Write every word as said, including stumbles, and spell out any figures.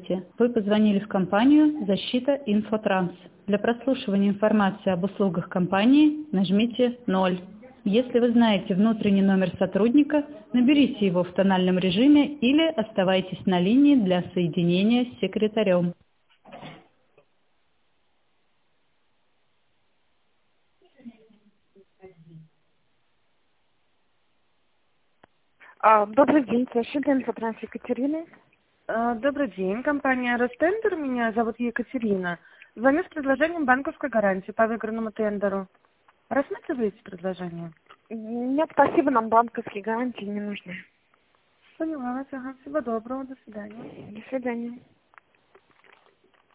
Здравствуйте. Вы позвонили в компанию «Защита Инфотранс». Для прослушивания информации об услугах компании нажмите ноль. Если вы знаете внутренний номер сотрудника, наберите его в тональном режиме или оставайтесь на линии для соединения с секретарем. А, Добрый день, защита Инфотранс Екатерина. А, Добрый день, компания «Ростендер», меня зовут Екатерина. Звоню с предложением банковской гарантии по выигранному тендеру. Рассматриваете предложение? Нет, спасибо, нам банковские гарантии не нужны. Поняла вас, ага. Всего доброго, до свидания. До свидания.